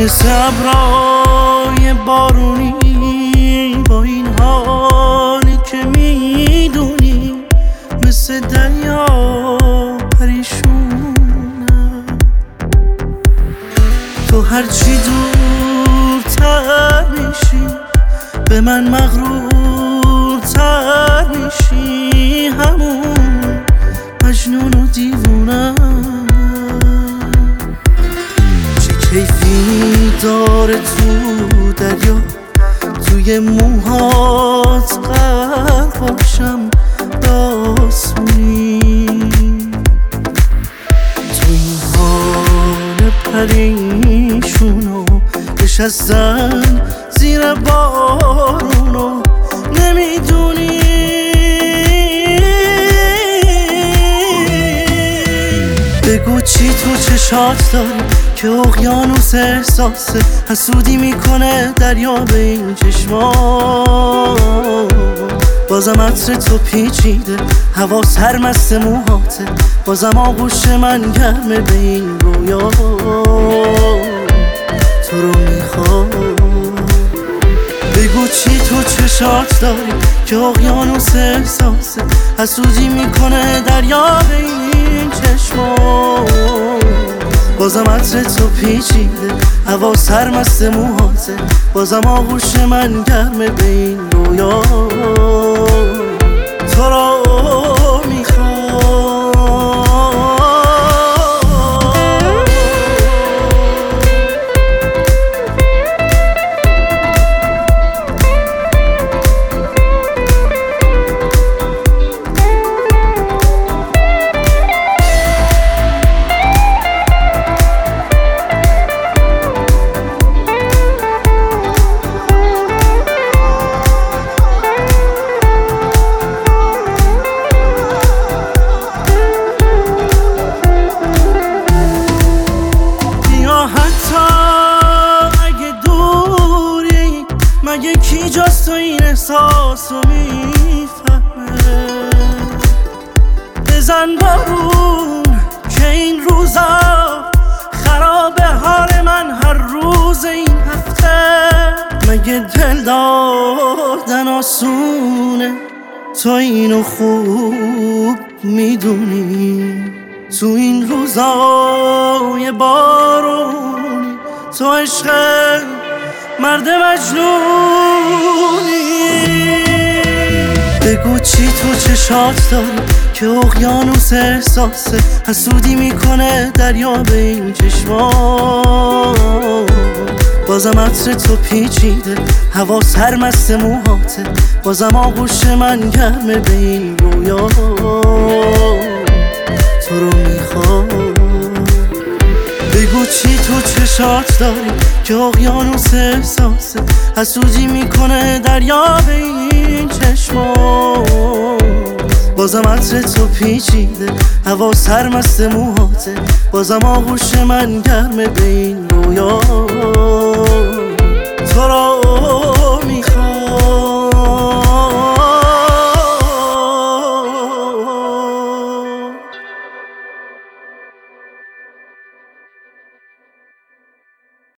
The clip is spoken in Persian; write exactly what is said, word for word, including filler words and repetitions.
مثل ابرای بارونی با این حالی که میدونی، مثل دریا پریشونم. تو هرچی دورتر میشی به من مغرورتر میشی، همون مجنون و دیوونم. چه کیفی داره تو دریا، توی موهات غرق باشم داسونی. تو این حال پریشونو نشستن زیر بارونو نمیدونی. بگو چی تو چشات داری که اقیانوس احساسه، حسودی میکنه دریا به این چشمات. بازم عطر تو پیچیده، هوا سرمست موهاته، بازم آغوش من گرمه به این رویا. تو رو میخوام. بگو چی تو چشات داری که اقیانوس احساسه، حسودی میکنه دریا به این چشمات. بازم عطر تو پیچیده، هوا سرمست موهاته، بازم آغوش من گرمه به این رویا. تو رو میخوام. مگه کی جز تو این احساس رو میفهمه؟ بزن بارون که این روزا خراب حال من هر روز این هفته. مگه دل دادن آسونه؟ تو اینو خوب میدونی. تو این روزای بارونی تو عشق مرد مجنونی. بگو چی تو چشات داری که اقیانوس احساسه، حسودی میکنه دریا به این چشمات. بازم عطر تو پیچیده، هوا سرمست موهاته، بازم آغوش من گرمه به این رویا. تو رو میخوام. بگو چی تو چشات داری که اقیانوس احساسه، حسودی میکنه دریا به این چشمات. بازم عطر تو پیچیده، هوا سرمست موهاته، بازم آغوش من گرمه به این رویا. تو را